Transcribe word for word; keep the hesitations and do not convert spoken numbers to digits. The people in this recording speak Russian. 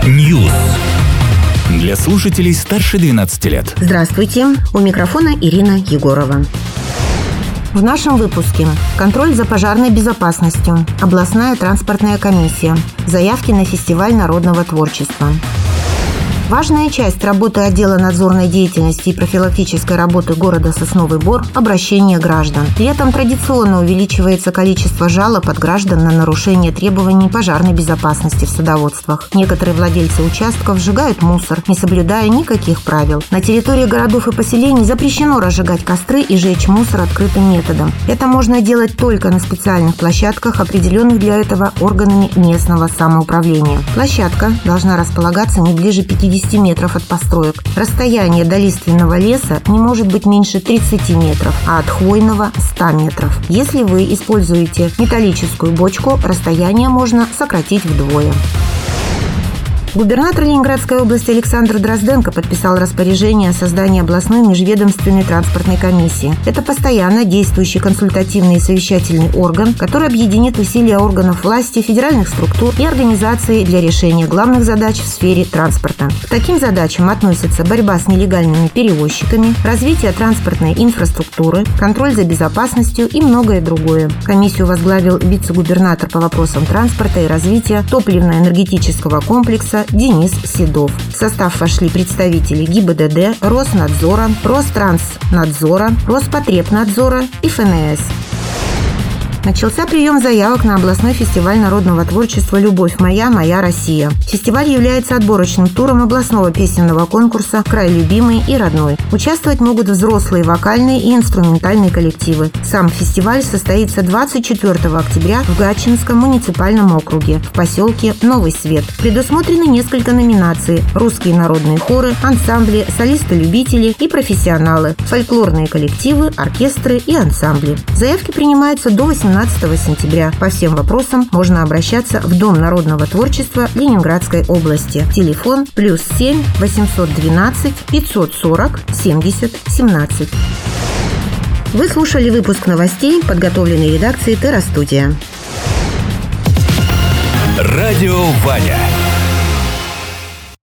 News. Для слушателей старше двенадцати лет. Здравствуйте, у микрофона Ирина Егорова. В нашем выпуске: контроль за пожарной безопасностью, областная транспортная комиссия, заявки на фестиваль народного творчества. Важная часть работы отдела надзорной деятельности и профилактической работы города Сосновый Бор – обращение граждан. Летом традиционно увеличивается количество жалоб от граждан на нарушение требований пожарной безопасности в садоводствах. Некоторые владельцы участков сжигают мусор, не соблюдая никаких правил. На территории городов и поселений запрещено разжигать костры и жечь мусор открытым методом. Это можно делать только на специальных площадках, определенных для этого органами местного самоуправления. Площадка должна располагаться не ближе пятидесяти метров от построек. Расстояние до лиственного леса не может быть меньше тридцати метров, а от хвойного – ста метров. Если вы используете металлическую бочку, расстояние можно сократить вдвое. Губернатор Ленинградской области Александр Дрозденко подписал распоряжение о создании областной межведомственной транспортной комиссии. Это постоянно действующий консультативный и совещательный орган, который объединит усилия органов власти, федеральных структур и организаций для решения главных задач в сфере транспорта. К таким задачам относятся борьба с нелегальными перевозчиками, развитие транспортной инфраструктуры, контроль за безопасностью и многое другое. Комиссию возглавил вице-губернатор по вопросам транспорта и развития топливно-энергетического комплекса Денис Седов. В состав вошли представители ГИБДД, Роснадзора, Ространснадзора, Роспотребнадзора и эф эн эс. Начался прием заявок на областной фестиваль народного творчества «Любовь моя, моя Россия». Фестиваль является отборочным туром областного песенного конкурса «Край любимый и родной». Участвовать могут взрослые вокальные и инструментальные коллективы. Сам фестиваль состоится двадцать четвёртого октября в Гатчинском муниципальном округе, в поселке Новый Свет. Предусмотрены несколько номинаций: русские народные хоры, ансамбли, солисты-любители и профессионалы, фольклорные коллективы, оркестры и ансамбли. Заявки принимаются до восемнадцатого сентября. По всем вопросам можно обращаться в Дом народного творчества Ленинградской области. Телефон плюс семь восемьсот двенадцать пятьсот сорок семьдесят семнадцать. Вы слушали выпуск новостей, подготовленный редакцией Терра Студия. Радио Ваня.